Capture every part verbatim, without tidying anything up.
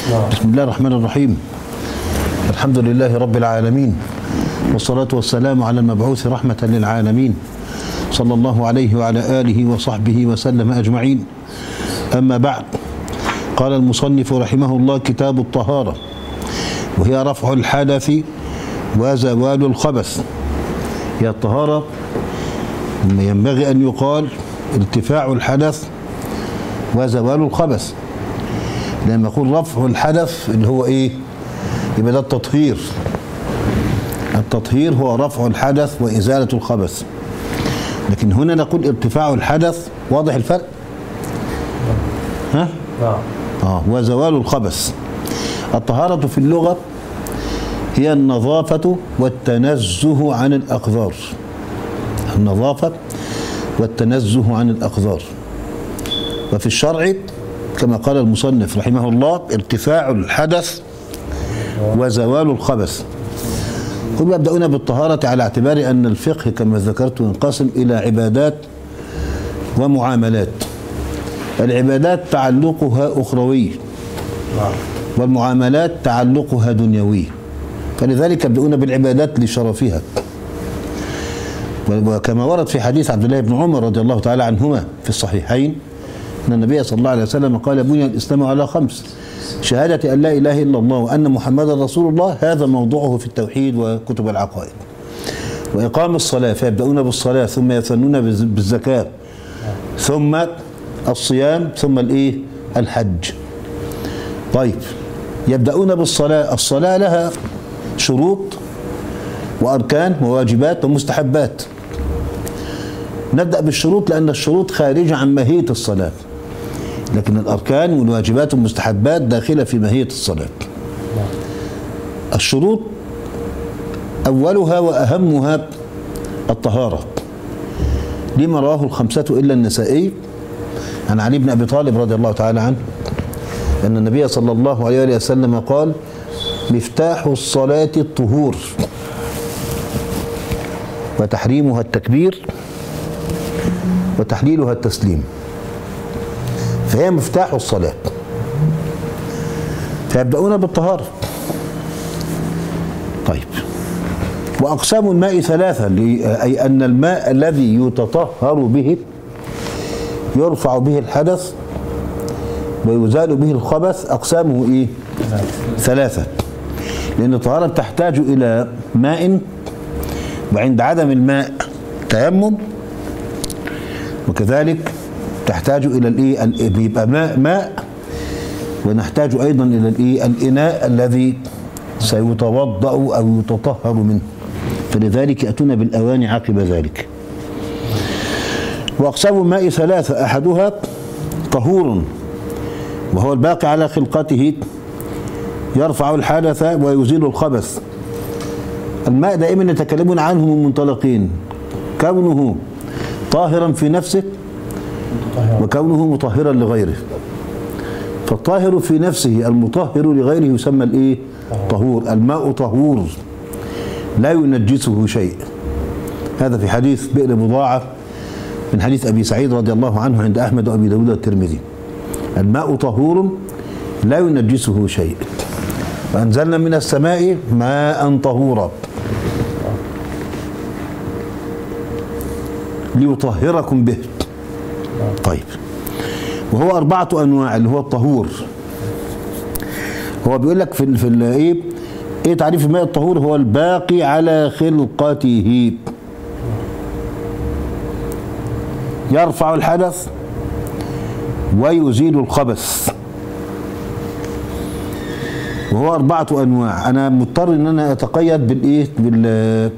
بسم الله الرحمن الرحيم. الحمد لله رب العالمين، والصلاة والسلام على المبعوث رحمة للعالمين، صلى الله عليه وعلى آله وصحبه وسلم أجمعين. أما بعد، قال المصنف رحمه الله: كتاب الطهارة، وهي رفع الحدث وزوال الخبث. هي الطهارة ينبغي أن يقال ارتفاع الحدث وزوال الخبث، لما يقول رفع الحدث اللي هو ايه؟ يبقى ده التطهير. التطهير هو رفع الحدث وإزالة الخبث، لكن هنا نقول ارتفاع الحدث. واضح الفرق؟ ها؟ اه وزوال الخبث. الطهارة في اللغة هي النظافة والتنزه عن الأقذار. النظافة والتنزه عن الأقذار. وفي الشرع كما قال المصنف رحمه الله: ارتفاع الحدث وزوال الخبث. هم يبدأون بالطهارة على اعتبار أن الفقه كما ذكرت ينقسم إلى عبادات ومعاملات. العبادات تعلقها أخروي، والمعاملات تعلقها دنيوي، فلذلك يبدأون بالعبادات لشرفها. وكما ورد في حديث عبد الله بن عمر رضي الله تعالى عنهما في الصحيحين أن النبي صلى الله عليه وسلم قال: بني الإسلام على خمس: شهادة أن لا إله إلا الله وأن محمدا رسول الله، هذا موضوعه في التوحيد وكتب العقائد. وإقام الصلاة، فيبدأون بالصلاة ثم يثنون بالزكاة ثم الصيام ثم الإيه؟ الحج. طيب، يبدأون بالصلاة. الصلاة لها شروط وأركان وواجبات ومستحبات. نبدأ بالشروط لأن الشروط خارجة عن ماهية الصلاة، لكن الأركان والواجبات والمستحبات داخلة في ماهية الصلاة. الشروط أولها وأهمها الطهارة، لما رواه الخمسة إلا النسائي عن علي بن أبي طالب رضي الله تعالى عنه أن النبي صلى الله عليه وسلم قال: مفتاح الصلاة الطهور، وتحريمها التكبير، وتحليلها التسليم. فهي مفتاح الصلاة، فيبدأون بالطهارة. طيب، وأقسام الماء ثلاثة، أي أن الماء الذي يتطهر به يرفع به الحدث ويزال به الخبث، أقسامه إيه؟ ثلاثة. لأن الطهارة تحتاج إلى ماء، وعند عدم الماء تيمم، وكذلك تحتاج إلى الإيه؟ يبقى ماء ماء، ونحتاج أيضا إلى الإيه؟ الإناء الذي سيتوضأ أو يتطهر منه، فلذلك يأتون بالأواني عقب ذلك. وأقسام الماء ثلاثة: أحدها طهور، وهو الباقي على خلقته، يرفع الحدث ويزيل الخبث. الماء دائما يتكلمون عنه من منطلقين: كونه طاهرا في نفسه، وكونه مطهرا لغيره. فالطاهر في نفسه المطهر لغيره يسمى الايه؟ طهور. الماء طهور لا ينجسه شيء. هذا في حديث بئر بضاعة من حديث أبي سعيد رضي الله عنه عند أحمد وأبي داود والترمذي: الماء طهور لا ينجسه شيء، وأنزلنا من السماء ماء طهورا ليطهركم به. طيب، وهو أربعة أنواع اللي هو الطهور. هو بيقول لك في في ايه ايه تعريف الماء الطهور؟ هو الباقي على خلقته، يرفع الحدث ويزيل الخبث. وهو أربعة أنواع. أنا مضطر إن أنا أتقيد بالإيه؟ بال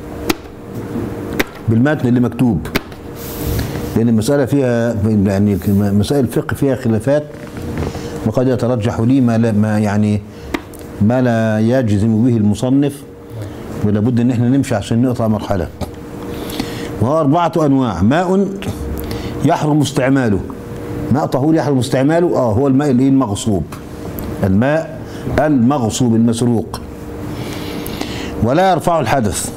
بالمتن اللي مكتوب، لأن المسألة فيها يعني مسائل الفقه فيها خلافات، وقد يترجح لي ما لا ما يعني ما لا يجزم به المصنف، ولا بد إن إحنا نمشي عشان نقطع مرحلة. وهو أربعة أنواع: ماء يحرم استعماله. ماء طهور يحرم استعماله، آه هو الماء الإيه؟ المغصوب. الماء المغصوب المسروق. ولا يرفع الحدث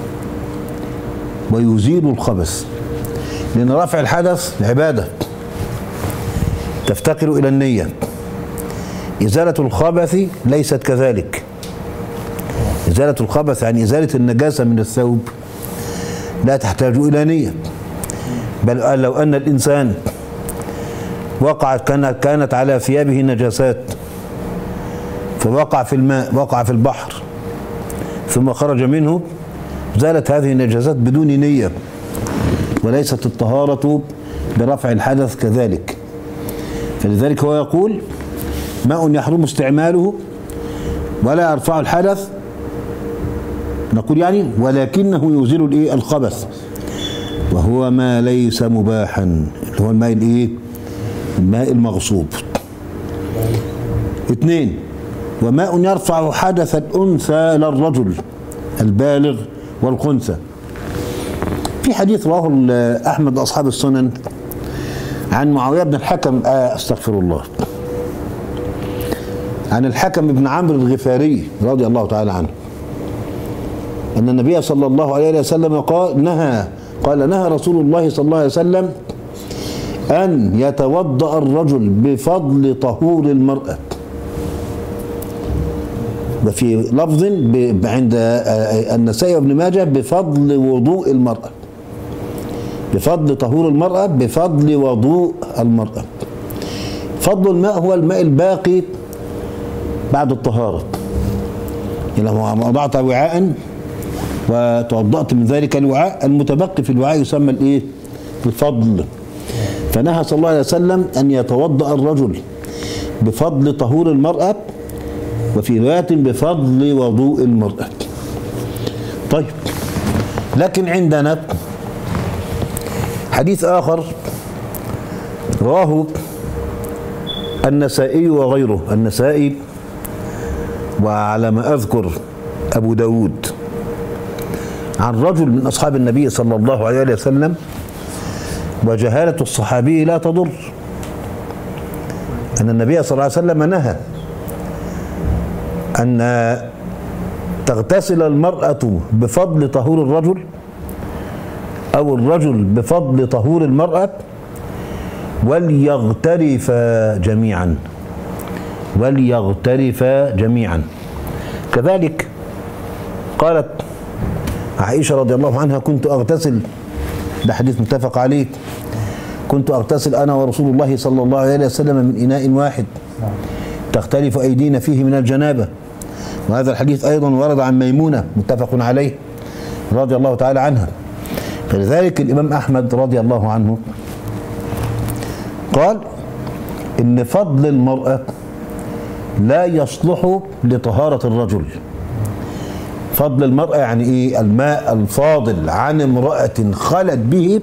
ويزيل الخبث، لأن رفع الحدث عبادة تفتقر إلى النية. إزالة الخبث ليست كذلك. إزالة الخبث يعني إزالة النجاسة من الثوب لا تحتاج إلى نية، بل لو أن الإنسان وقعت كانت كانت على ثيابه نجاسات فوقع في الماء، وقع في البحر ثم خرج منه، زالت هذه النجاسات بدون نية، وليست الطهارة برفع الحدث كذلك. فلذلك هو يقول ماء يحرم استعماله ولا يرفع الحدث، نقول يعني ولكنه يزيل الايه الخبث، وهو ما ليس مباحا، اللي هو الماء الايه الماء المغصوب. اثنين، وماء يرفع حدث الأنثى للرجل البالغ والخنثى. في حديث رواه أحمد أصحاب السنن عن معاوية بن الحكم آه استغفر الله عن الحكم بن عمرو الغفاري رضي الله تعالى عنه أن النبي صلى الله عليه وسلم قال نهى قال نهى رسول الله صلى الله عليه وسلم أن يتوضأ الرجل بفضل طهور المرأة، وفي لفظ عند النسائي وابن ماجه بفضل وضوء المرأة، بفضل طهور المرأة بفضل وضوء المرأة. فضل الماء هو الماء الباقي بعد الطهارة، يعني لو وضعت وعاء وتوضأت من ذلك الوعاء، المتبقي في الوعاء يسمى الايه؟ الفضل. فنهى صلى الله عليه وسلم أن يتوضأ الرجل بفضل طهور المرأة، وفي رواية بفضل وضوء المرأة. طيب، لكن عندنا حديث آخر رواه النسائي وغيره، النسائي وعلى ما أذكر أبو داود، عن رجل من أصحاب النبي صلى الله عليه وسلم، وجهالة الصحابي لا تضر، أن النبي صلى الله عليه وسلم نهى أن تغتسل المرأة بفضل طهور الرجل أو الرجل بفضل طهور المرأة، وليغترفا جميعا، وليغترفا جميعا. كذلك قالت عائشة رضي الله عنها كنت أغتسل، ده حديث متفق عليه، كنت أغتسل أنا ورسول الله صلى الله عليه وسلم من إناء واحد تختلف أيدينا فيه من الجنابة. وهذا الحديث أيضا ورد عن ميمونة متفق عليه رضي الله تعالى عنها. فلذلك الإمام أحمد رضي الله عنه قال إن فضل المرأة لا يصلح لطهارة الرجل. فضل المرأة يعني إيه؟ الماء الفاضل عن امرأة خلت به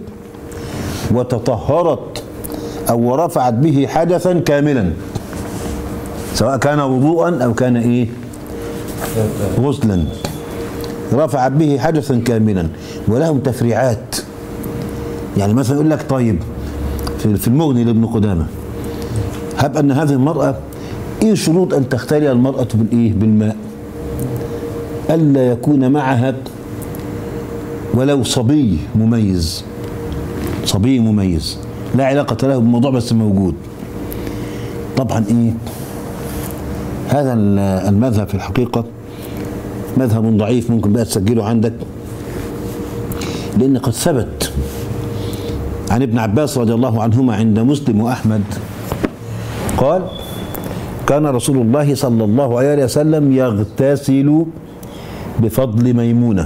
وتطهرت أو رفعت به حدثا كاملا، سواء كان وضوءا أو كان إيه؟ غسلا، رفعت به حدثا كاملا. ولهم تفريعات، يعني مثلا يقول لك طيب في المغني لابن قدامة، هب أن هذه المرأة إيه شروط أن تختلي المرأة بالإيه؟ بالماء، ألا يكون معها ولو صبي مميز، صبي مميز لا علاقة له بالموضوع بس موجود. طبعا إيه هذا المذهب في الحقيقة مذهب ضعيف، ممكن بقى تسجله عندك، لأن قد ثبت عن ابن عباس رضي الله عنهما عند مسلم وأحمد قال كان رسول الله صلى الله عليه وسلم يغتسل بفضل ميمونة،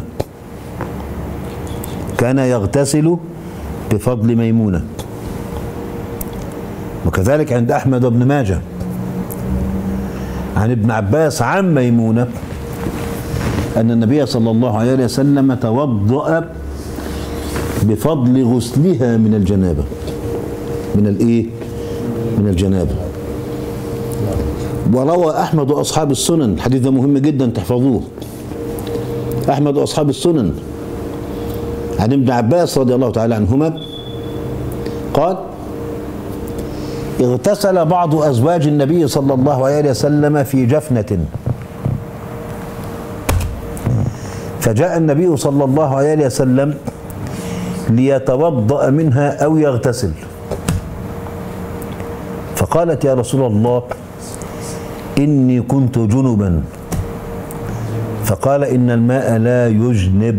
كان يغتسل بفضل ميمونة. وكذلك عند أحمد وابن ماجه عن ابن عباس عن ميمونة أن النبي صلى الله عليه وسلم توضأ بفضل غسلها من الجنابة، من الإيه؟ من الجنابة. وروى أحمد وأصحاب السنن، الحديث ده مهم جدا تحفظوه، أحمد وأصحاب السنن عن ابن عباس رضي الله تعالى عنهما قال اغتسل بعض أزواج النبي صلى الله عليه وسلم في جفنة، فجاء النبي صلى الله عليه وسلم ليتوضأ منها أو يغتسل، فقالت يا رسول الله إني كنت جنبا فقال إن الماء لا يجنب،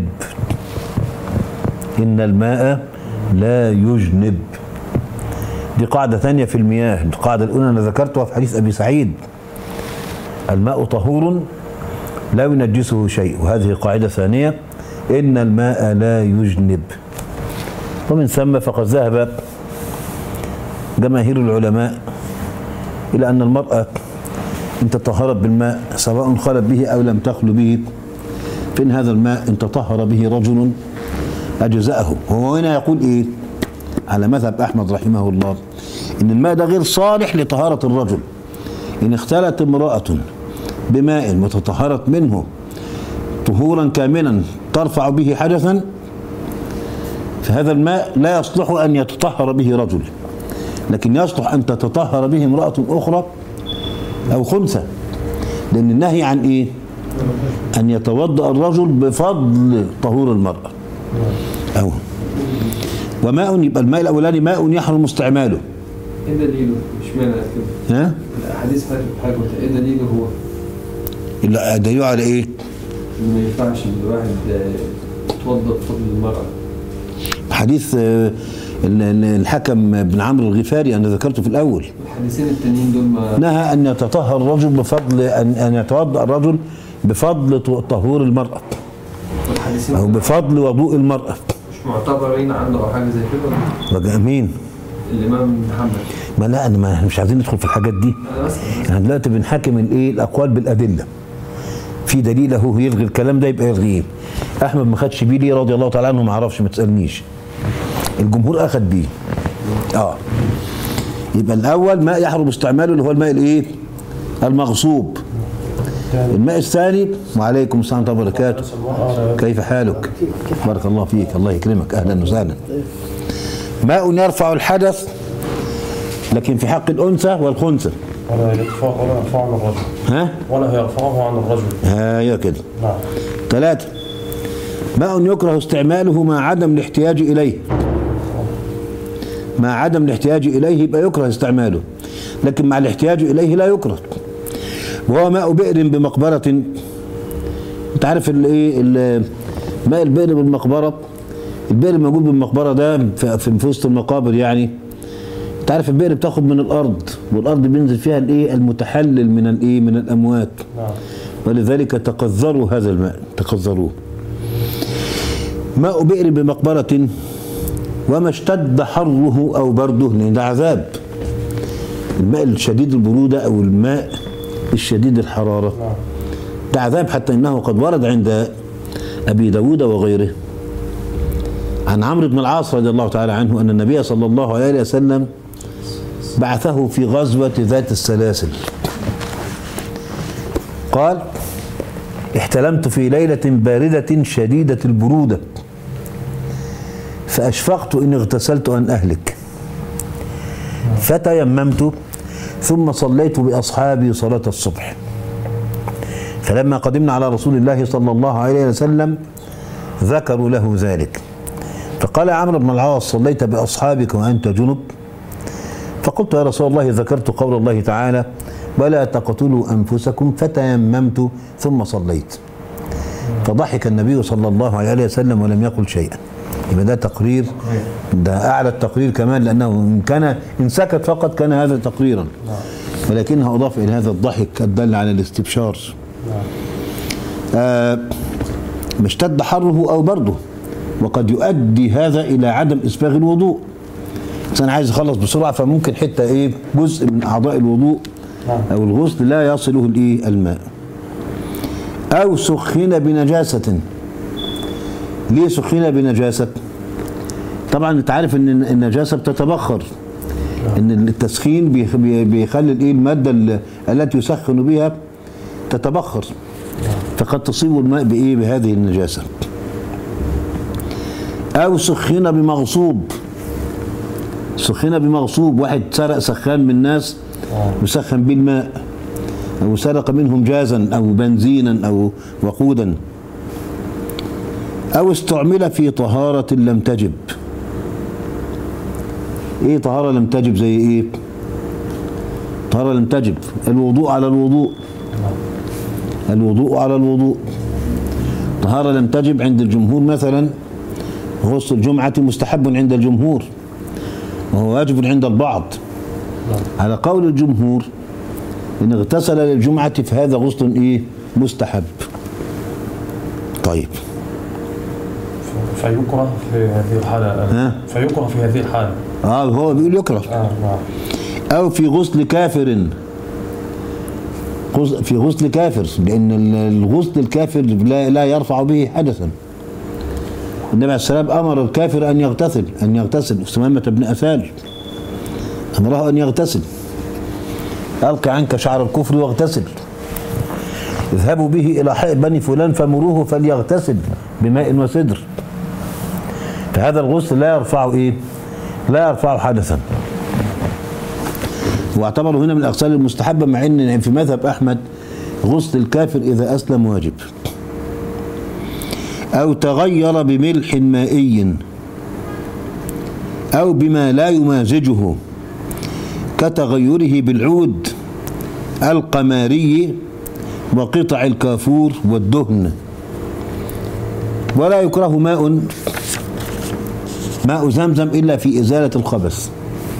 إن الماء لا يجنب. دي قاعدة ثانية في المياه. القاعدة الأولى أنا ذكرتها في حديث أبي سعيد، الماء طهور لا ينجسه شيء، وهذه قاعدة ثانية، إن الماء لا يجنب. ومن ثم فقد ذهب جماهير العلماء إلى أن المرأة إن تطهرت بالماء سواء خلت به أو لم تخل به، فإن هذا الماء إن تطهر به رجل أجزأه. وهو هنا يقول إيه؟ على مذهب أحمد رحمه الله إن الماء ده غير صالح لطهارة الرجل. إن اختلت امرأة بماء وتطهرت منه طهورا كاملا ترفع به حدثا، فهذا الماء لا يصلح أن يتطهر به رجل، لكن يصلح أن تتطهر به امرأة أخرى أو خنثى، لأن النهي عن إيه؟ أن يتوضأ الرجل بفضل طهور المرأة. أو وماء، يبقى الماء الأولاني ماء يحرم استعماله. إيه دليله؟ مش معنى كده؟ ها؟ الأحاديث حاجة، إيه دليله هو؟ لا دليله على إيه؟ ما ينفعش الواحد يتوضأ بفضل المرأة. حديث الحكم بن عمرو الغفاري أنا ذكرته في الأول. الحديثين التانيين دول ما نهى أن يتطهر الرجل بفضل أن أن يتوضأ الرجل بفضل طهور المرأة أو بفضل وضوء المرأة. مش معتبرين عنده أو حاجة زي كده؟ بقى مين؟ الإمام محمد. ما لا أنا ما مش عايزين ندخل في الحاجات دي. احنا دلوقتي بنحكم الإيه؟ الأقوال بالأدلة. في دليل أهو يلغي الكلام ده يبقى يلغيه. أحمد ما خدش بيه ليه رضي الله تعالى عنه؟ ما أعرفش، ما تسألنيش. الجمهور أخذ بيه. آه يبقى الأول ماء يحرم استعماله اللي هو الماء الإيه؟ المغصوب. الماء الثاني، وعليكم السلام ورحمة الله وبركاته، كيف حالك؟ بارك الله فيك، الله يكرمك، أهلا وسهلا. ماء يرفع الحدث لكن في حق الأنثى والخنثى. ولا يرفعه ولا يرفعه عن الرجل. ها؟ ولا يرفعه عن الرجل. ها كده. نعم. ثلاثة، ماء يكره استعماله مع عدم الاحتياج إليه. مع عدم الاحتياج إليه يبقى يكره استعماله، لكن مع الاحتياج إليه لا يكره. وهو ماء بئر بمقبرة. أنت عارف الإيه؟ ماء البئر بالمقبرة، البئر الموجود بالمقبرة ده في وسط المقابر يعني. أنت عارف البئر بتاخد من الأرض، والأرض بينزل فيها الإيه؟ المتحلل من الإيه؟ من الأموات. نعم. ولذلك تقذروا هذا الماء، تقذروه. ماء بئر بمقبرة وما اشتد حره أو برده، لأن ده عذاب. الماء الشديد البرودة أو الماء الشديد الحرارة ده عذاب، حتى إنه قد ورد عند أبي داود وغيره عن عمرو بن العاص رضي الله تعالى عنه أن النبي صلى الله عليه وسلم بعثه في غزوة ذات السلاسل. قال: احتلمت في ليلة باردة شديدة البرودة فأشفقت إن اغتسلت أن أهلك، فتيممت ثم صليت بأصحابي صلاة الصبح. فلما قدمنا على رسول الله صلى الله عليه وسلم ذكروا له ذلك، فقال عمرو بن العاص: صليت بأصحابك وأنت جنب؟ فقلت: يا رسول الله ذكرت قول الله تعالى: ولا تقتلوا أنفسكم، فتيممت ثم صليت. فضحك النبي صلى الله عليه وسلم ولم يقل شيئا. يبقى ده تقرير، ده أعلى التقرير كمان، لأنه إن كان إن سكت فقط كان هذا تقريرا، ولكنها أضاف إلى هذا الضحك الدل على الاستبشار. آه ما اشتد حره أو برده، وقد يؤدي هذا إلى عدم إسباغ الوضوء. أنا عايز أخلص بسرعة، فممكن حتة إيه جزء من أعضاء الوضوء أو الغسل لا يصله الإيه الماء. أو سخن بنجاسة. ليه سخن بنجاسة؟ طبعا أنت عارف إن النجاسة بتتبخر، إن التسخين بيخلي الإيه المادة التي يسخن بها تتبخر، فقد تصيب الماء بإيه بهذه النجاسة. أو سخن بمغصوب. سخن بمغصوب، واحد سرق سخان من الناس وسخن به الماء، أو سرق منهم جازا أو بنزينا أو وقودا. أو استعمل في طهارة لم تجب. إيه طهارة لم تجب؟ زي إيه؟ طهارة لم تجب. الوضوء على الوضوء، الوضوء على الوضوء. طهارة لم تجب عند الجمهور مثلا غسل الجمعة مستحب عند الجمهور وهو واجب عند البعض. على قول الجمهور إن اغتسل للجمعة فهذا غسل إيه؟ مستحب. طيب فيكره في هذه الحالة. ها؟ فيكره في هذه الحالة. اه هو بيقول يكره. آه نعم. أو في غسل كافر، في غسل كافر، لأن الغسل الكافر لا, لا يرفع به حدثا. النبي عليه السلام أمر الكافر أن يغتسل أن يغتسل ثمامة بن أثال أمره أن يغتسل. ألق عنك شعر الكفر واغتسل. اذهبوا به إلى حائط بني فلان فمروه فليغتسل بماء وسدر. فهذا الغسل لا يرفع إيه؟ لا يرفع حدثا. واعتبروا هنا من الأغسال المستحبة، مع أن في مذهب أحمد غسل الكافر إذا أسلم واجب. أو تغير بملح مائي أو بما لا يمازجه كتغيره بالعود القماري وقطع الكافور والدهن. ولا يكره ماء ماء زمزم إلا في إزالة الخبث.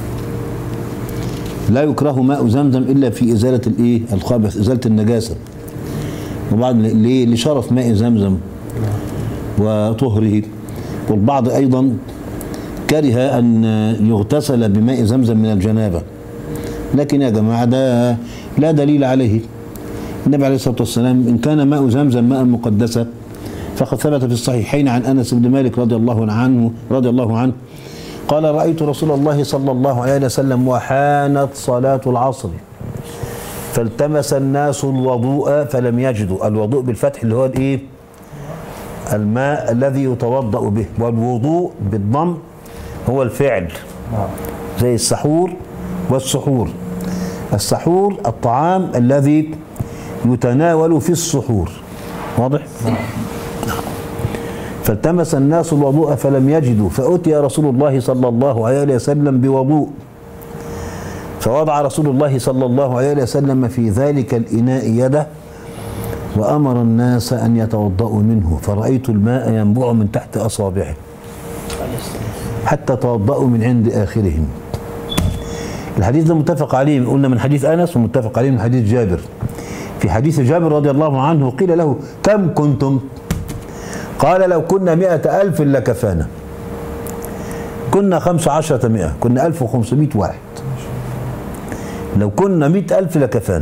لا يكره ماء زمزم إلا في إزالة الإيه؟ الخبث، إزالة النجاسة. وبعض ليه؟ لشرف ماء زمزم وطهره. والبعض أيضا كره أن يغتسل بماء زمزم من الجنابة، لكن يا جماعة ده لا دليل عليه. النبي عليه الصلاة والسلام إن كان ماء زمزم ماء مقدسا فقد ثبت في الصحيحين عن أنس بن مالك رضي الله عنه رضي الله عنه قال رأيت رسول الله صلى الله عليه وسلم وحانت صلاة العصر فالتمس الناس الوضوء فلم يجدوا. الوضوء بالفتح اللي هو الايه؟ الماء الذي يتوضأ به، والوضوء بالضم هو الفعل، زي السحور والسحور. السحور الطعام الذي يتناول في السحور، واضح؟ فالتمس الناس الوضوء فلم يجدوا فأتي رسول الله صلى الله عليه وسلم بوضوء فوضع رسول الله صلى الله عليه وسلم في ذلك الإناء يده وأمر الناس أن يتوضأوا منه فرأيت الماء ينبوع من تحت أصابعه حتى توضأوا من عند آخرهم. الحديث ده متفق عليه، قلنا من حديث أنس ومتفق عليه من حديث جابر. في حديث جابر رضي الله عنه قيل له كم كنتم؟ قال لو كنا مئة ألف لكفانا. كنا خمس عشرة مئة، كنا ألف وخمسمائة واحد. لو كنا مئة ألف لكفانا.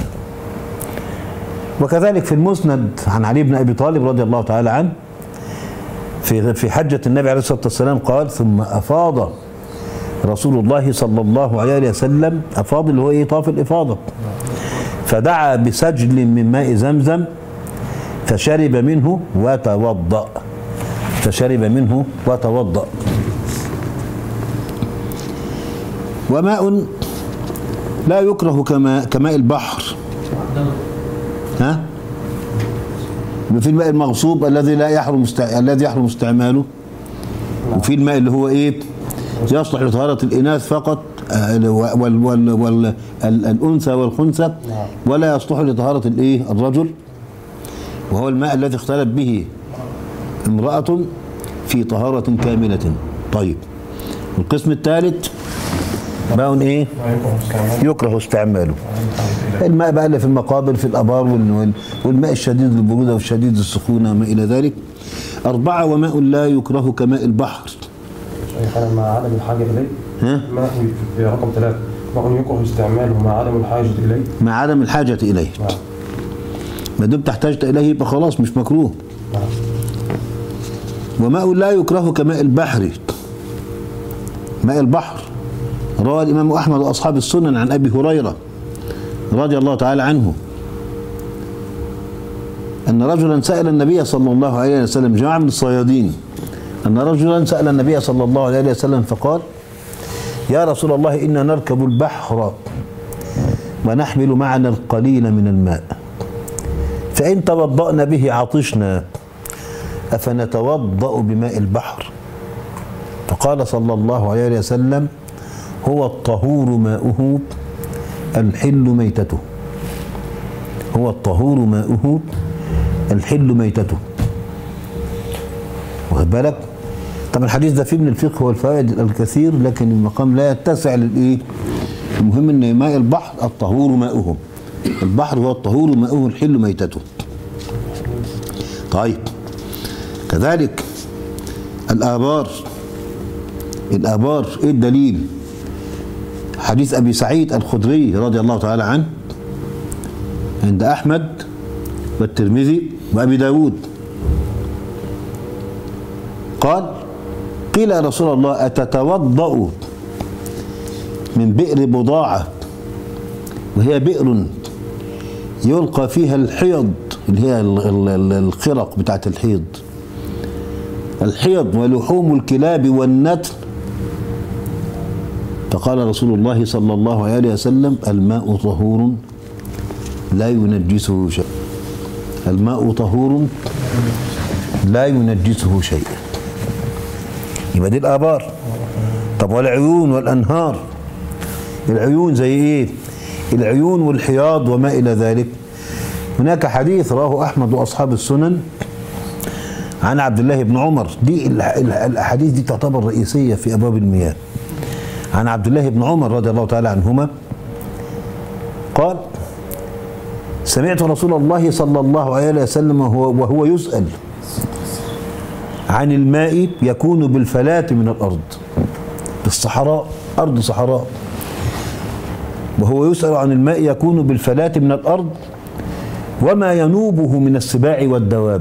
وكذلك في المسند عن علي بن أبي طالب رضي الله تعالى عنه في في حجة النبي عليه الصلاة والسلام قال ثم أفاض رسول الله صلى الله عليه وسلم، أفاض اللي هو إيه؟ طاف الإفاضة، فدعا بسجل من ماء زمزم فشرب منه وتوضأ فشرب منه وتوضأ. وماء لا يكره كما كماء البحر. ها؟ في الماء المغصوب الذي لا يحرم مستع... الذي يحرم استعماله، وفي الماء اللي هو ايه؟ يصلح لطهارة الإناث فقط وال... وال... وال... الأنثى والخنثى، ولا يصلح لطهارة الايه؟ الرجل، وهو الماء الذي اختلت به امرأة في طهارة كاملة. طيب القسم الثالث ماء ايه؟ يكره استعماله. الماء بقى اللي في المقابر في الابار والماء الشديد البروده والشديد السخونه وما الى ذلك. أربعة وماء لا يكره كماء البحر. شيخنا مع عدم الحاجة إليه. ها؟ ماء في رقم ثلاثة ماء يكره استعماله مع عدم الحاجة إليه. مع عدم الحاجة إليه. نعم. ما دمت احتجت إليه يبقى خلاص مش مكروه. نعم. وماء لا يكره كماء البحر. ماء البحر روى الإمام أحمد وأصحاب السنن عن أبي هريرة رضي الله تعالى عنه أن رجلا سأل النبي صلى الله عليه وسلم، جماعة من الصيادين، أن رجلا سأل النبي صلى الله عليه وسلم فقال يا رسول الله إنا نركب البحر ونحمل معنا القليل من الماء فإن توضأنا به عطشنا أفنتوضأ بماء البحر؟ فقال صلى الله عليه وسلم هو الطهور ماؤه الحل ميتته. هو الطهور ماؤه الحل ميتته. واخد بالك؟ طبعا الحديث ده فيه من الفقه والفوائد الكثير، لكن المقام لا يتسع للايه؟ المهم ان ماء البحر الطهور ماؤه. البحر هو الطهور ماؤه الحل ميتته. طيب كذلك الآبار. الآبار ايه الدليل؟ حديث أبي سعيد الخدري رضي الله تعالى عنه عند أحمد والترمذي وأبي داود قال: قيل يا رسول الله أتتوضأ من بئر بضاعة وهي بئر يلقى فيها الحيض، اللي هي الخرق بتاعت الحيض، الحيض ولحوم الكلاب والنتن؟ فقال رسول الله صلى الله عليه وسلم: الماء طهور لا ينجسه شيء. الماء طهور لا ينجسه شيء. يبقى دي الآبار. طب والعيون والأنهار؟ العيون زي ايه؟ العيون والحياض وما إلى ذلك. هناك حديث رواه أحمد وأصحاب السنن عن عبد الله بن عمر. دي الأحاديث دي تعتبر رئيسية في أبواب المياه. عن عبد الله بن عمر رضي الله تعالى عنهما قال: سمعت رسول الله صلى الله عليه وسلم وهو يسأل عن الماء يكون بالفلاة من الأرض، بالصحراء، أرض صحراء، وهو يسأل عن الماء يكون بالفلاة من الأرض وما ينوبه من السباع والدواب.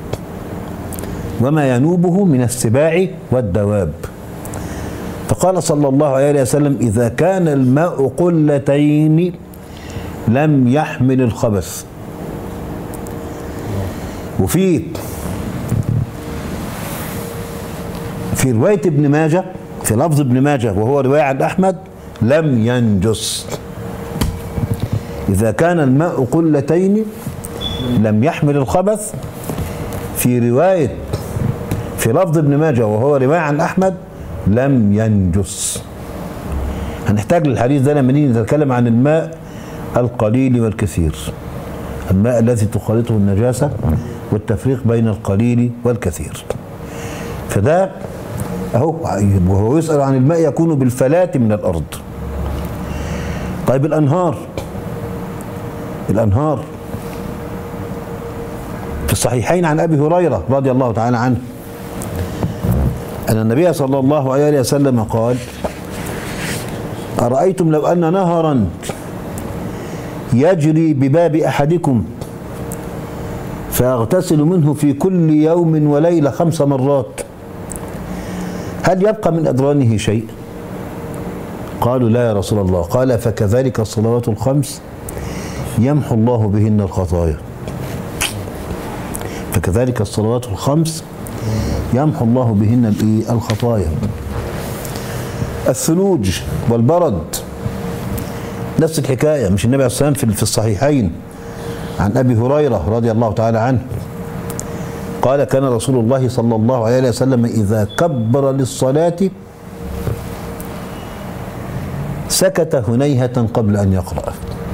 وما ينوبه من السباع والدواب. فقال صلى الله عليه وسلم: إذا كان الماء قلتين لم يحمل الخبث. وفي في رواية ابن ماجه، في لفظ ابن ماجه وهو رواية عن أحمد: لم ينجس. إذا كان الماء قلتين لم يحمل الخبث. في رواية في لفظ ابن ماجه وهو رواية عن أحمد: لم ينجس. هنحتاج للحديث ده لما نيجي نتكلم عن الماء القليل والكثير، الماء الذي تخالطه النجاسة، والتفريق بين القليل والكثير. فده اهو، وهو يسأل عن الماء يكون بالفلاة من الأرض. طيب الأنهار. الأنهار في الصحيحين عن أبي هريرة رضي الله تعالى عنه أن النبي صلى الله عليه وسلم قال: أرأيتم لو أن نهرا يجري بباب أحدكم فيغتسل منه في كل يوم وليلة خمس مرات، هل يبقى من أدرانه شيء؟ قالوا: لا يا رسول الله. قال: فكذلك الصلوات الخمس يمحو الله بهن الخطايا. فكذلك الصلوات الخمس يمحو الله بهن الخطايا. الثلوج والبرد نفس الحكاية. مش النبي عليه الصلاة والسلام في الصحيحين عن أبي هريرة رضي الله تعالى عنه قال: كان رسول الله صلى الله عليه وسلم إذا كبر للصلاة سكت هنيهة قبل أن يقرأ.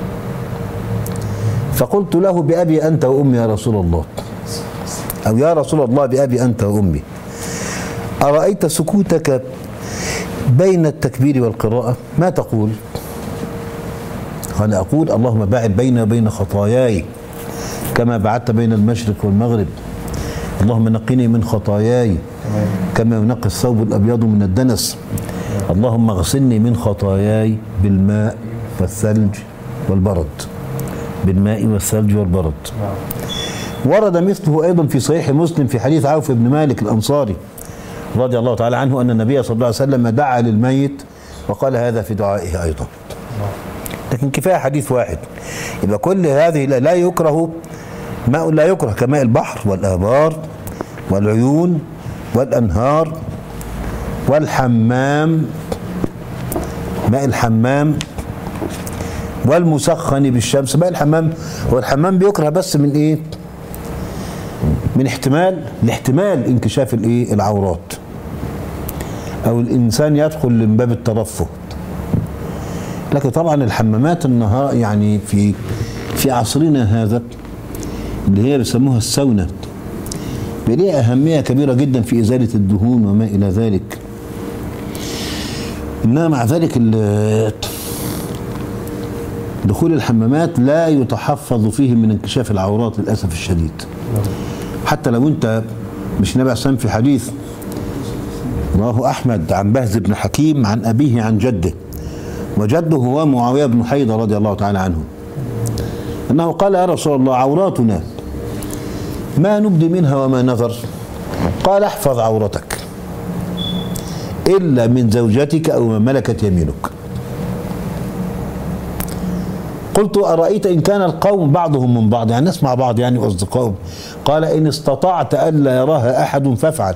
فقلت له: بأبي أنت وأمي يا رسول الله، أو يا رسول الله بأبي أنت وأمي، أرأيت سكوتك بين التكبير والقراءة ما تقول؟ قال: أقول: اللهم باعد بيني وبين خطاياي كما بعدت بين المشرق والمغرب، اللهم نقني من خطاياي كما ينقي الثوب الأبيض من الدنس، اللهم اغسلني من خطاياي بالماء والثلج والبرد. بالماء والثلج والبرد. ورد مثله أيضا في صحيح مسلم في حديث عوف بن مالك الأنصاري رضي الله تعالى عنه أن النبي صلى الله عليه وسلم دعا للميت وقال هذا في دعائه أيضا. لكن كفاية حديث واحد. يبقى كل هذه لا يكره، ماء لا يكره كماء البحر والآبار والعيون والأنهار والحمام، ماء الحمام والمسخن بالشمس. ماء الحمام، هو الحمام بيكره بس من ايه؟ من احتمال لاحتمال انكشاف الايه؟ العورات، او الانسان يدخل من باب الترفه، لكن طبعا الحمامات النهار يعني في في عصرنا هذا اللي هي بيسموها الساونا ليها أهمية كبيرة جدا في إزالة الدهون وما إلى ذلك. إنما مع ذلك دخول الحمامات لا يتحفظ فيه من انكشاف العورات للأسف الشديد. حتى لو أنت مش نبع سام في حديث رواه أحمد عن بهز بن حكيم عن أبيه عن جده، وجده هو معاوية بن حيدة رضي الله تعالى عنه، أنه قال يا رسول الله عوراتنا ما نبدي منها وما نذر، قال احفظ عورتك إلا من زوجتك أو ما ملكت يمينك. قلت أرأيت إن كان القوم بعضهم من بعض، يعني ناس مع بعض يعني وأصدقائهم، قال إن استطعت ألا يراها أحد فافعل.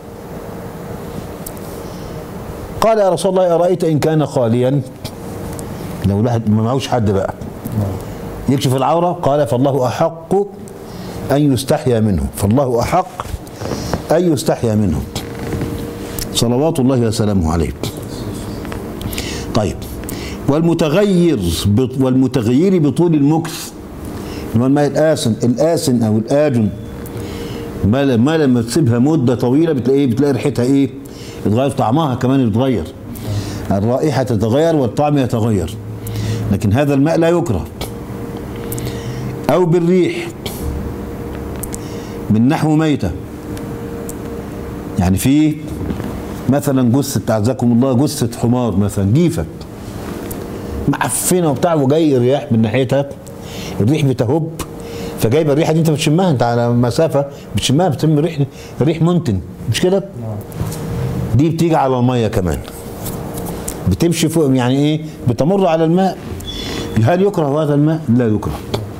قال يا رسول الله أرأيت إن كان خاليا، لو الواحد ما معهوش حد بقى يكشف العورة، قال فالله أحق أن يستحيا منه، فالله أحق أن يستحيا منه صلوات الله وسلامه عليه. طيب، والمتغير والمتغير بطول المكث اللي هو الماء الآسن الآسن أو الآجن، ما ما لما تسيبها مدة طويلة بتلاقي بتلاقي ريحتها إيه؟ يتغير، طعمها كمان يتغير، الرائحة تتغير والطعم يتغير، لكن هذا الماء لا يكره. أو بالريح من نحو ميتة، يعني في مثلا جثة أعزكم الله جثة حمار مثلا جيفة معفنة وبتاع وجاي رياح من ناحيتها، الريح بتهب، فجايبه الريحة دي أنت بتشمها، أنت على مسافة بتشمها بتشم ريح ريح منتن، مش كده؟ دي بتيجي على المية كمان، بتمشي فوق، يعني إيه؟ بتمر على الماء. هل يكره هذا الماء؟ لا يكره.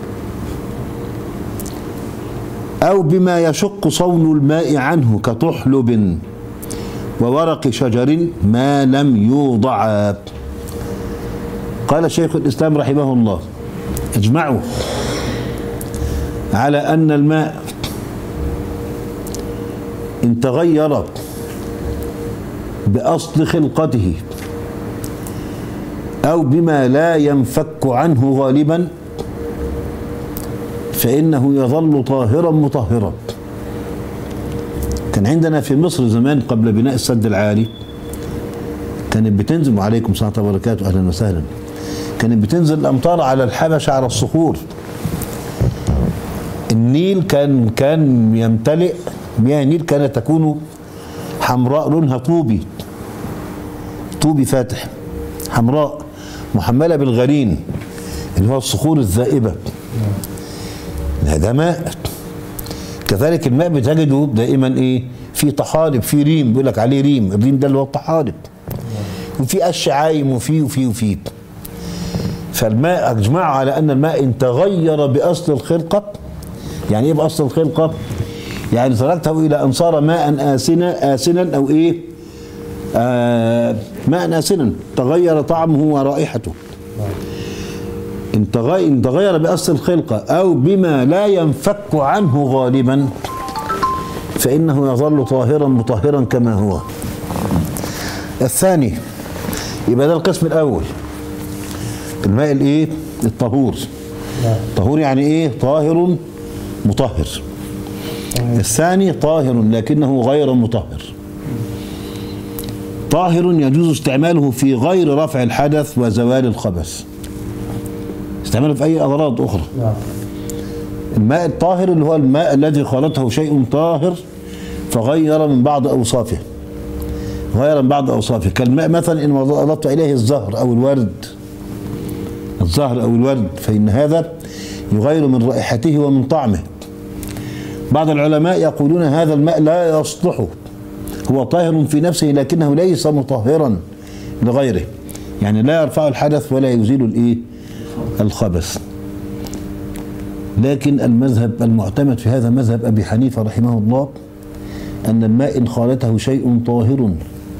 أو بما يشق صون الماء عنه كطحلب وورق شجر ما لم يوضع. قال شيخ الإسلام رحمه الله اجمعوا على أن الماء إن تغير بأصل خلقته أو بما لا ينفك عنه غالبا فإنه يظل طاهرا مطهرا. كان عندنا في مصر زمان قبل بناء السد العالي كانت بتنزل، وعليكم السلام ورحمة الله وبركاته أهلا وسهلا، كانت بتنزل الأمطار على الحبش على الصخور. النيل كان كان يمتلئ، مياه النيل كانت تكون حمراء لونها طوبي طوبي فاتح، حمراء محملة بالغرين اللي هو الصخور الذائبة. هذا ماء. كذلك الماء بتجده دائما ايه؟ في طحالب، في ريم، بيقول لك عليه ريم، الريم ده اللي هو الطحالب، وفي قش عايم وفي وفي وفي فالماء اجمعوا على ان الماء ان تغير باصل الخلقه. يعني ايه باصل الخلقه؟ يعني تركته الى ان صار ماء آسنا آسنا او ايه؟ آه ماء آسنا تغير طعمه ورائحته. إن تغير بأصل الخلقة أو بما لا ينفك عنه غالبا فإنه يظل طاهرا مطهرا كما هو. الثاني، يبقى ده القسم الأول، الماء الإيه؟ الطهور. طهور يعني إيه؟ طاهر مطهر. الثاني طاهر لكنه غير مطهر. طاهر يجوز استعماله في غير رفع الحدث وزوال الخبث، استعماله في أي أغراض أخرى. الماء الطاهر اللي هو الماء الذي خالطه شيء طاهر فغير من بعض أوصافه، غير من بعض أوصافه، كالماء مثلا إن أضفت إليه الزهر أو الورد، الزهر أو الورد، فإن هذا يغير من رائحته ومن طعمه. بعض العلماء يقولون هذا الماء لا يصلح، هو طاهر في نفسه لكنه ليس مطهرا لغيره، يعني لا يرفع الحدث ولا يزيل الإيه؟ الخبث. لكن المذهب المعتمد في هذا مذهب أبي حنيفة رحمه الله أن الماء إن خالته شيء طاهر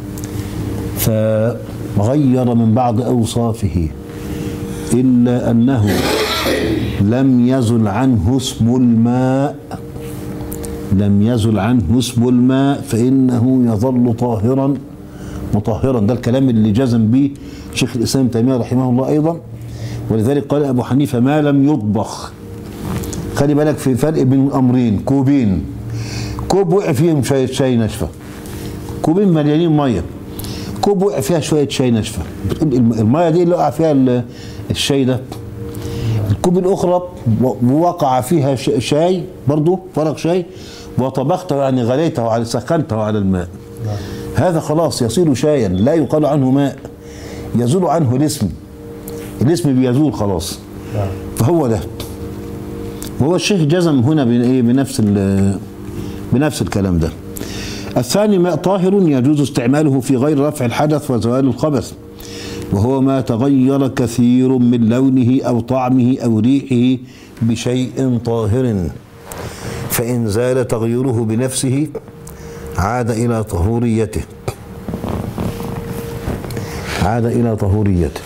فغير من بعض أوصافه إلا أنه لم يزل عنه اسم الماء لم يزل عنه اسم الماء فإنه يظل طاهرا مطهرا. ده الكلام اللي جزم به شيخ الاسلام ابن تيميه رحمه الله ايضا. ولذلك قال ابو حنيفه ما لم يطبخ. خلي بالك في فرق بين امرين، كوبين، كوب وقع فيهم شويه شاي ناشفه، كوبين مليانين ميه، كوب وقع فيها شويه شاي ناشفه، الميه دي اللي وقع فيها الشاي ده. الكوب الاخرى وقع فيها شاي برضه، فرق شاي، وطبخته يعني غليته على سخنته على الماء. هذا خلاص يصير شايا، لا يقال عنه ماء، يزول عنه الاسم، الاسم بيزول خلاص. فهو ده. وهو الشيخ جزم هنا بنفس بنفس الكلام ده. الثاني ماء طاهر يجوز استعماله في غير رفع الحدث وزوال الخبث، وهو ما تغير كثير من لونه أو طعمه أو ريحه بشيء طاهر، فإن زال تغييره بنفسه عاد إلى طهوريته عاد إلى طهوريته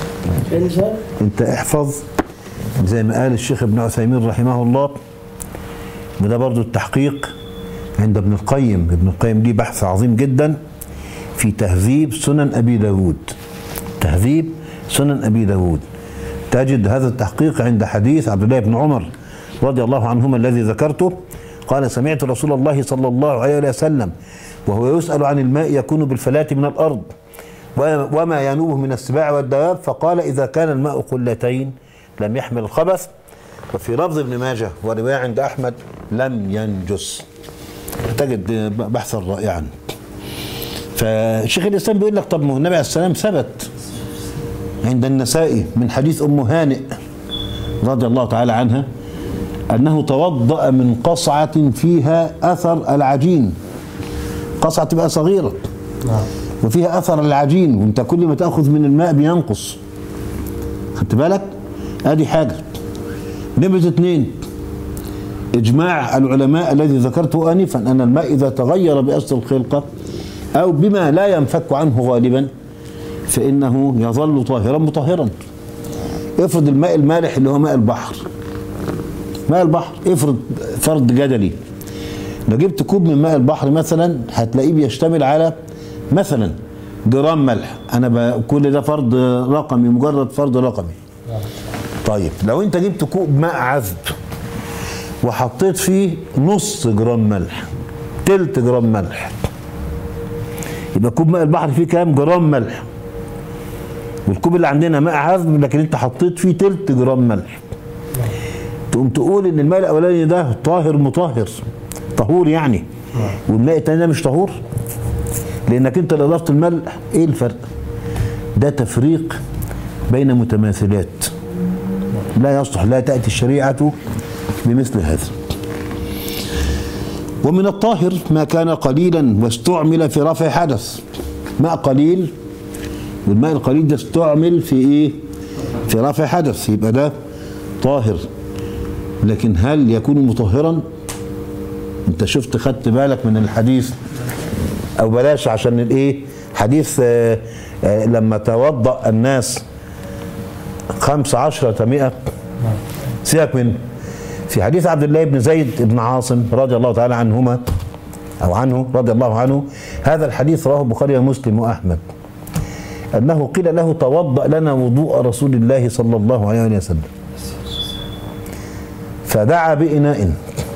أنت احفظ زي ما قال الشيخ ابن عثيمين رحمه الله، وده برضو التحقيق عند ابن القيم. ابن القيم ليه بحث عظيم جدا في تهذيب سنن أبي داود، تهذيب سنن أبي داود. تجد هذا التحقيق عند حديث عبد الله بن عمر رضي الله عنهما الذي ذكرته، قال سمعت رسول الله صلى الله عليه وسلم وهو يسأل عن الماء يكون بالفلاة من الأرض وما ينوبه من السباع والدواب، فقال إذا كان الماء قلتين لم يحمل الخبث، وفي لفظ ابن ماجه ورواية عند أحمد لم ينجس. تجد بحثا رائعا. فشيخ الإسلام بيقول لك طب ما هو النبي عليه السلام ثبت عند النسائي من حديث أم هانئ رضي الله تعالى عنها أنه توضأ من قصعة فيها أثر العجين. قصعة تبقى صغيرة وفيها أثر العجين، وانت كل ما تأخذ من الماء بينقص. خدت بالك؟ ادي حاجة. نمرة اثنين، إجماع العلماء الذي ذكرته آنفا أن الماء إذا تغير بأصل الخلقة أو بما لا ينفك عنه غالبا فإنه يظل طاهرا مطهرا. افرض الماء المالح اللي هو ماء البحر، ماء البحر افرض فرض جدلي، لو جبت كوب من ماء البحر مثلا هتلاقيه بيشتمل على مثلا جرام ملح. انا كل ده فرض رقمي، مجرد فرض رقمي. طيب لو انت جبت كوب ماء عذب وحطيت فيه نص جرام ملح، تلت جرام ملح، يبقى كوب ماء البحر فيه كام جرام ملح؟ والكوب اللي عندنا ماء عذب لكن انت حطيت فيه تلت جرام ملح، تقوم تقول ان الماء الاولاني ده طاهر مطهر، طهور يعني، والماء الثاني ده مش طهور؟ لانك انت اللي اضفت الملح. ايه الفرق؟ ده تفريق بين متماثلات لا يصلح، لا تأتي الشريعة بمثل هذا. ومن الطاهر ما كان قليلا واستعمل في رفع حدث. ماء قليل، والماء القليل ده استعمل في ايه؟ في رفع حدث، يبقى ده طاهر. لكن هل يكون مطهرا؟ انت شفت خدت بالك من الحديث، او بلاش عشان الايه حديث آآ آآ لما توضأ الناس خمس عشرة مئة، سيبك منه. في حديث عبد الله بن زيد بن عاصم رضي الله تعالى عنهما او عنه رضي الله عنه، هذا الحديث رواه البخاري ومسلم واحمد، انه قيل له توضأ لنا وضوء رسول الله صلى الله عليه وسلم، فدعا بإناء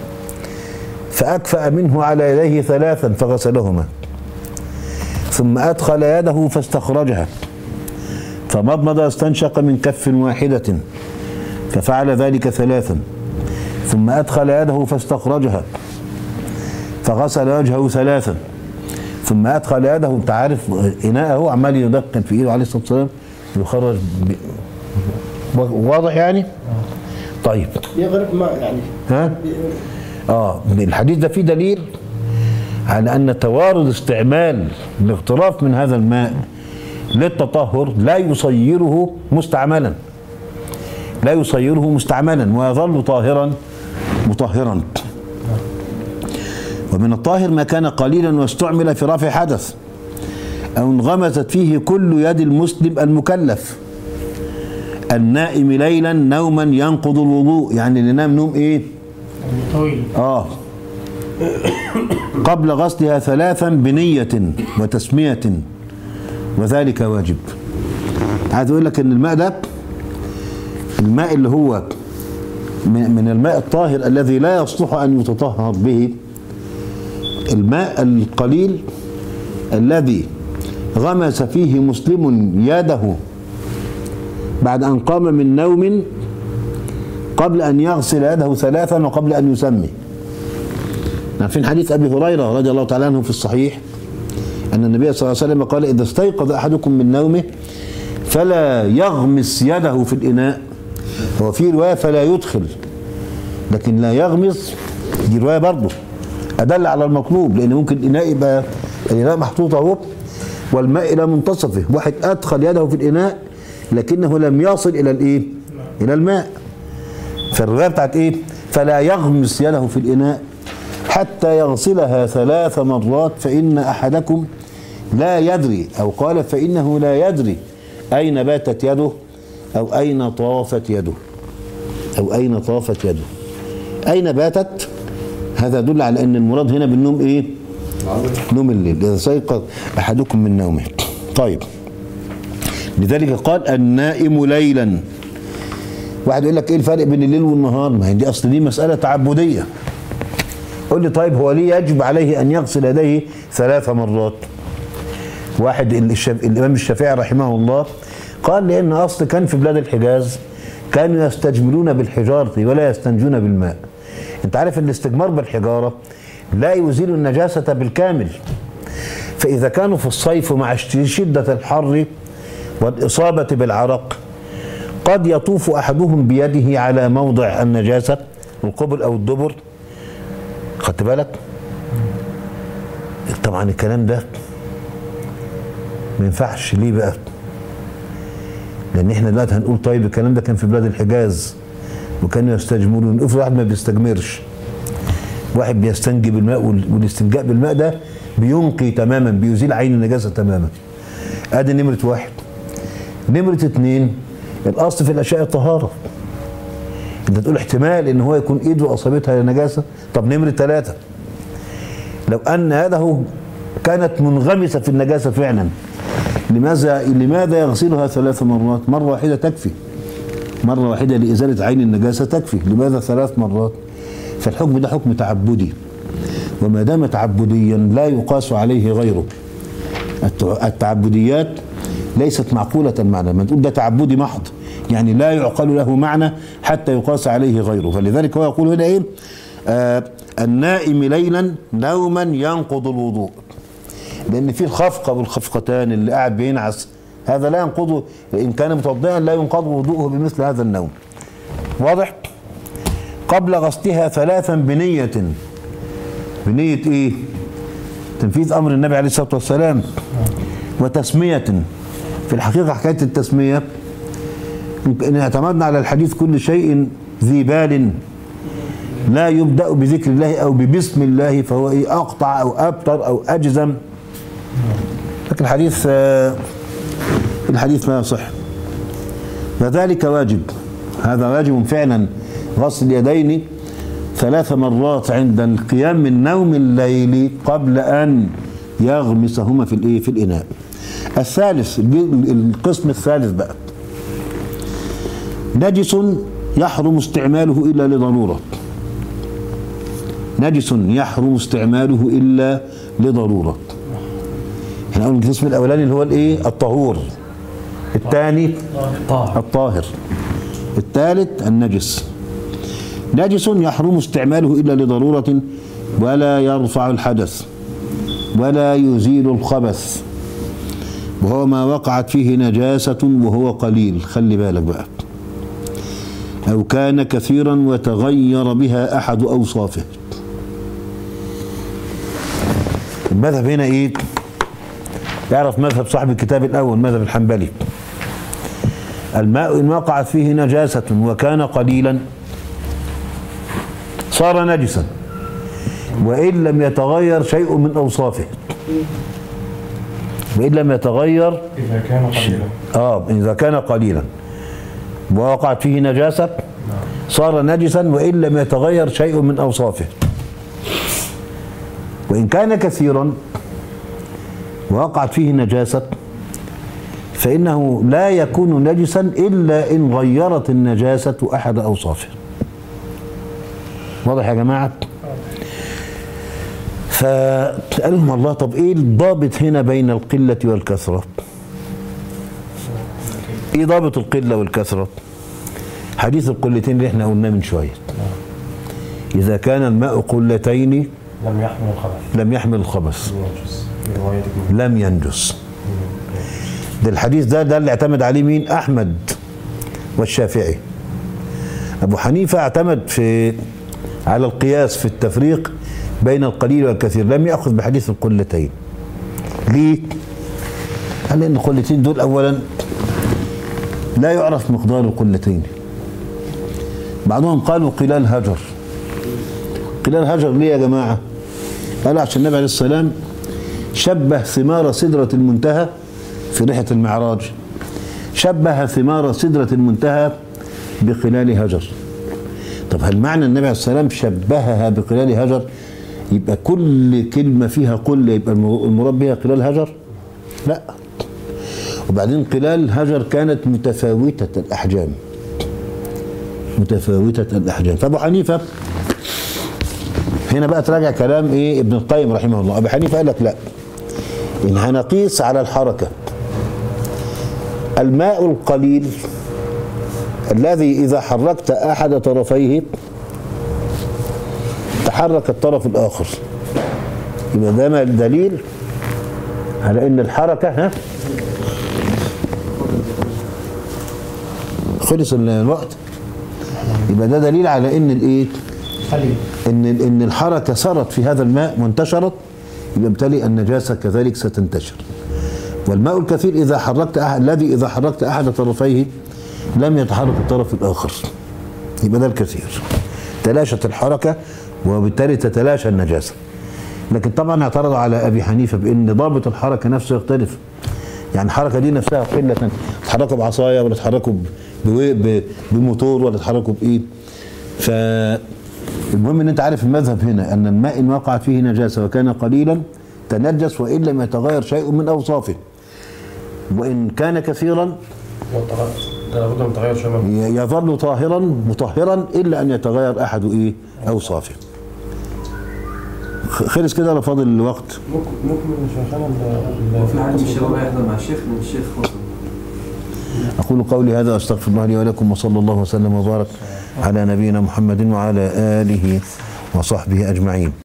فأكفأ منه على يديه ثلاثا فغسلهما، ثم أدخل يده فاستخرجها، فمضمض واستنشق من كف واحدة ففعل ذلك ثلاثا، ثم أدخل يده فاستخرجها فغسل وجهه ثلاثا، ثم أدخل يده، أنت عارف إناءه عمال يدقن في إيده عليه الصلاة والسلام يخرج ب... واضح يعني؟ طيب يغرق ماء يعني ها؟ اه الحديث ده فيه دليل على ان توارد استعمال الاغتراف من هذا الماء للتطهر لا يصيره مستعملا، لا يصيره مستعملا ويظل طاهرا مطهرا. ومن الطاهر ما كان قليلا واستعمل في رفع حدث او انغمست فيه كل يد المسلم المكلف، النائم ليلا نوما ينقض الوضوء، يعني اللي نام نوم ايه؟ طويل. اه قبل غسلها ثلاثا بنية وتسمية وذلك واجب. عايز اقول لك ان الماء ده الماء اللي هو من الماء الطاهر الذي لا يصلح ان يتطهر به، الماء القليل الذي غمس فيه مسلم يده بعد ان قام من نوم قبل ان يغسل يده ثلاثا وقبل ان يسمي. عارفين حديث ابي هريره رضي الله تعالى عنه في الصحيح ان النبي صلى الله عليه وسلم قال: اذا استيقظ احدكم من نومه فلا يغمس يده في الاناء. هو في روايه فلا يدخل، لكن لا يغمس دي روايه برضه ادل على المطلوب، لان ممكن الاناء يبقى الاناء محطوط اهو والماء الى منتصفه، واحد ادخل يده في الاناء لكنه لم يصل الى الايه؟ الى الماء. فالروايه بتاعت ايه؟ فلا يغمس يده في الاناء حتى يغسلها ثلاث مرات فان احدكم لا يدري، او قال فانه لا يدري اين باتت يده او اين طافت يده او اين طافت يده. اين باتت؟ هذا يدل على ان المراد هنا بالنوم ايه؟ نوم الليل، اذا استيقظ احدكم من نومه. طيب، لذلك قال النائم ليلا. واحد يقول لك ايه الفرق بين الليل والنهار؟ ما هي دي اصل دي مساله تعبديه. قول لي طيب هو ليه يجب عليه ان يغسل يديه ثلاث مرات؟ واحد الشف... الامام الشافعي رحمه الله قال لان اصل كان في بلاد الحجاز كانوا يستجملون بالحجاره ولا يستنجون بالماء. انت عارف ان الاستجمار بالحجاره لا يزيل النجاسه بالكامل، فاذا كانوا في الصيف مع شده الحر والاصابه بالعرق قد يطوف احدهم بيده على موضع النجاسه القبل او الدبر. خدت بالك؟ طبعا الكلام ده ما ينفعش. ليه بقى؟ لان احنا دلوقتي هنقول طيب الكلام ده كان في بلاد الحجاز وكانوا يستجمرون. افرض واحد ما بيستجمرش، واحد بيستنجي بالماء، والاستنجاء بالماء ده بينقي تماما، بيزيل عين النجاسه تماما. ادي نمره واحد. نمره اتنين، الاصل في الاشياء الطهاره. انت تقول احتمال ان هو يكون ايده اصابتها نجاسه. طب نمره ثلاثه، لو ان يده كانت منغمسه في النجاسه فعلا، لماذا لماذا يغسلها ثلاث مرات؟ مره واحده تكفي، مره واحده لازاله عين النجاسه تكفي، لماذا ثلاث مرات؟ فالحكم ده حكم تعبدي، وما دام تعبديا لا يقاس عليه غيره. التعبديات ليست معقوله المعنى، ما تقول ده تعبدي محض يعني لا يعقل له معنى حتى يقاس عليه غيره. فلذلك هو يقول هنا ايه؟ آه النائم ليلا نوما ينقض الوضوء، لان في الخفقه والخفقتان اللي قاعد بينعس هذا لا ينقضه، ان كان متوضئا لا ينقض وضوءه بمثل هذا النوم. واضح؟ قبل غسلها ثلاثا بنيه. بنيه ايه؟ تنفيذ امر النبي عليه الصلاه والسلام وتسميه. في الحقيقه حكايه التسميه ان اعتمدنا على الحديث كل شيء ذي بال لا يبدأ بذكر الله أو ببسم الله فهو إيه؟ أقطع أو أبتر أو أجزم. لكن الحديث الحديث ما يصح. فذلك واجب، هذا واجب فعلا، غسل اليدين ثلاث مرات عند القيام من نوم الليل قبل أن يغمسهما في الإيه؟ في الإناء. الثالث، القسم الثالث بقى، نجس يحرم استعماله إلا لضرورة. نجس يحرم استعماله إلا لضرورة. احنا قلنا القسم الأولاني اللي هو الإيه؟ الطهور. الثاني الطاهر. الثالث النجس. نجس يحرم استعماله إلا لضرورة ولا يرفع الحدث ولا يزيل الخبث، وهو ما وقعت فيه نجاسة وهو قليل. خلي بالك بقى. أو كان كثيرا وتغير بها أحد أوصافه. المذهب هنا إيه؟ يعرف مذهب صاحب الكتاب الأول، مذهب الحنبلي. الماء إن وقعت فيه نجاسة وكان قليلا صار نجسا وإن لم يتغير شيء من أوصافه. وإن لم يتغير إذا كان قليلا آه إذا كان قليلا ووقعت فيه نجاسة صار نجسا وإن لم يتغير شيء من أوصافه. وإن كان كثيرا ووقعت فيه نجاسة فإنه لا يكون نجسا إلا إن غيرت النجاسة أحد أوصافه. واضح يا جماعة؟ فسألهم الله طب إيه الضابط هنا بين القلة والكثرة؟ إيه ضابط القلة والكثرة؟ حديث القلتين اللي احنا قلناه من شوية. إذا كان الماء قلتين لم يحمل الخبث لم يحمل الخبث ينجس برواية لم ينجس. ده الحديث ده ده اللي اعتمد عليه مين؟ أحمد والشافعي. أبو حنيفة اعتمد في على القياس في التفريق بين القليل والكثير، لم يأخذ بحديث القلتين. ليه؟ قال لأن القلتين دول أولا لا يعرف مقدار القلتين. بعضهم قالوا قلال هجر. قلال هجر ليه يا جماعة؟ قالوا عشان النبي عليه السلام شبه ثمار سدرة المنتهى في رحلة المعراج، شبه ثمار سدرة المنتهى بقلال هجر. طب هل معنى النبي عليه السلام شبهها بقلال هجر يبقى كل كلمة فيها قل يبقى المراد بها قلال هجر؟ لا. وبعدين قلال هجر كانت متفاوتة الأحجام، متفاوتة الأحجام. فأبو حنيفة هنا بقى تراجع كلام إيه ابن القيم رحمه الله. أبو حنيفة قال لك لا، إن هنقيس على الحركة. الماء القليل الذي إذا حركت أحد طرفيه تحرك الطرف الآخر، يبقى ده دليل على إن الحركة ها خلص الوقت. يبقى ده دليل على إن الإيه؟ إن إن الحركة سرت في هذا الماء وانتشرت، يبقى بالتالي النجاسة كذلك ستنتشر. والماء الكثير إذا حركت أحد الذي إذا حركت أحد طرفيه لم يتحرك الطرف الآخر، يبقى ده الكثير. تلاشت الحركة وبالتالي تتلاشى النجاسة. لكن طبعا اعترض على أبي حنيفة بأن ضابط الحركة نفسه يختلف. يعني الحركة دي نفسها قلة، تحركوا بعصاية ولا تحركوا بموتور ولا تحركوا بإيه. فالمهم ان انت عارف المذهب هنا ان الماء ان وقعت فيه نجاسة وكان قليلا تنجس وإن لم يتغير شيء من أوصافه، وإن كان كثيرا لابد من تغير شيء يظل طاهرا مطهرا إلا أن يتغير أحد إيه أوصافه. خلص كده ولا فاضل الوقت؟ ممكن شيخنا في حد من الشباب يحضر مع الشيخ من الشيخ فصل. أقول قولي هذا أستغفر الله لي ولكم، وصلى الله وسلم وبارك على نبينا محمد وعلى آله وصحبه أجمعين.